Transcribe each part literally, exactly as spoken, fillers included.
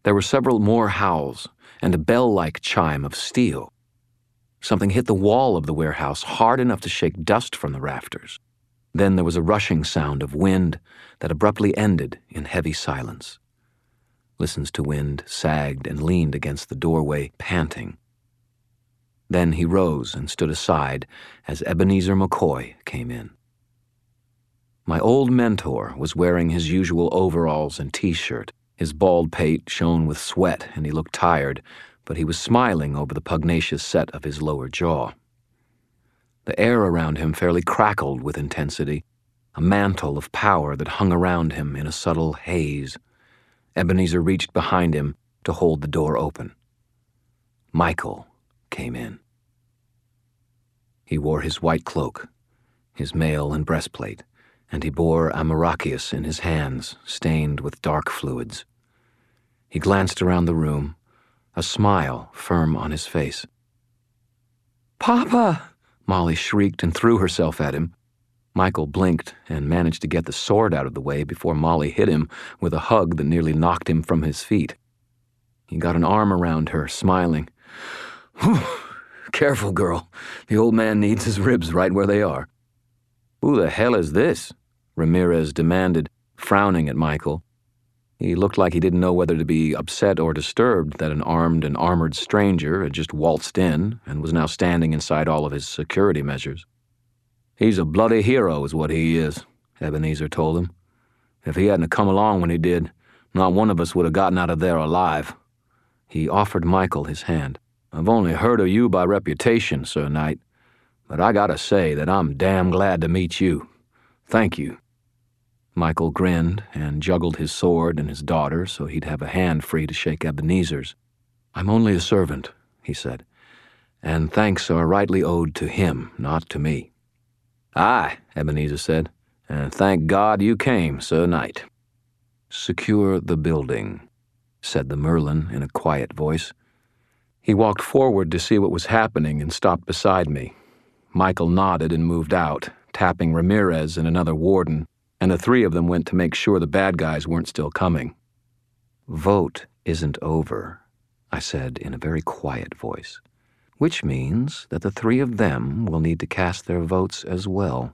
There were several more howls and a bell-like chime of steel. Something hit the wall of the warehouse hard enough to shake dust from the rafters. Then there was a rushing sound of wind that abruptly ended in heavy silence. Listens to Wind sagged and leaned against the doorway, panting. Then he rose and stood aside as Ebenezer McCoy came in. My old mentor was wearing his usual overalls and t-shirt. His bald pate shone with sweat and he looked tired, but he was smiling over the pugnacious set of his lower jaw. The air around him fairly crackled with intensity, a mantle of power that hung around him in a subtle haze. Ebenezer reached behind him to hold the door open. Michael came in. He wore his white cloak, his mail and breastplate, and he bore Amarachius in his hands, stained with dark fluids. He glanced around the room, a smile firm on his face. "Papa!" Molly shrieked and threw herself at him. Michael blinked and managed to get the sword out of the way before Molly hit him with a hug that nearly knocked him from his feet. He got an arm around her, smiling. "Whew, careful, girl. The old man needs his ribs right where they are." "Who the hell is this?" Ramirez demanded, frowning at Michael. He looked like he didn't know whether to be upset or disturbed that an armed and armored stranger had just waltzed in and was now standing inside all of his security measures. "He's a bloody hero is what he is," Ebenezer told him. "If he hadn't come along when he did, not one of us would have gotten out of there alive." He offered Michael his hand. "I've only heard of you by reputation, Sir Knight, but I gotta say that I'm damn glad to meet you. Thank you." Michael grinned and juggled his sword and his daughter so he'd have a hand free to shake Ebenezer's. "I'm only a servant," he said, "and thanks are rightly owed to him, not to me." "Aye," Ebenezer said, "and thank God you came, Sir Knight." "Secure the building," said the Merlin in a quiet voice. He walked forward to see what was happening and stopped beside me. Michael nodded and moved out, tapping Ramirez and another warden, and the three of them went to make sure the bad guys weren't still coming. "Vote isn't over," I said in a very quiet voice, "which means that the three of them will need to cast their votes as well."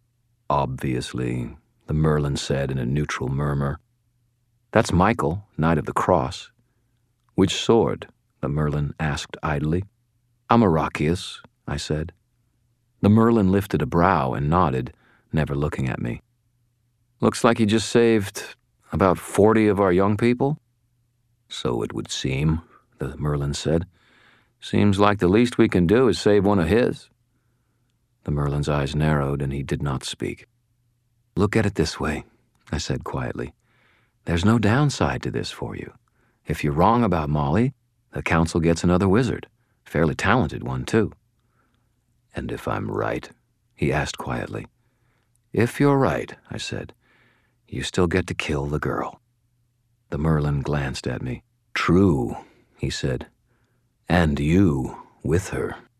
"Obviously," the Merlin said in a neutral murmur. "That's Michael, Knight of the Cross." "Which sword?" the Merlin asked idly. "Amarachius," I said. The Merlin lifted a brow and nodded, never looking at me. "Looks like you just saved about forty of our young people?" "So it would seem," the Merlin said. "Seems like the least we can do is save one of his." The Merlin's eyes narrowed and he did not speak. "Look at it this way," I said quietly. "There's no downside to this for you. If you're wrong about Molly, the council gets another wizard, fairly talented one too." "And if I'm right?" he asked quietly. "If you're right," I said, "you still get to kill the girl." The Merlin glanced at me. "True," he said, "and you with her."